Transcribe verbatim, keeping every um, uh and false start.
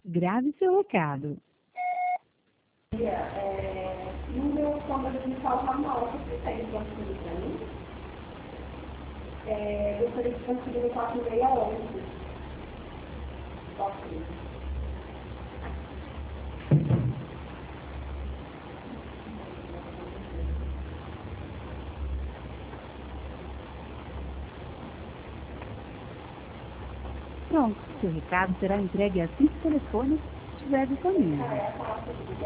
Grave seu recado. É, no meu cômodo de salvar mal, você consegue transferir para mim? É, gostaria de transferir no quatro seis um um. Ok. Pronto, seu recado será entregue assim que o telefone estiver disponível.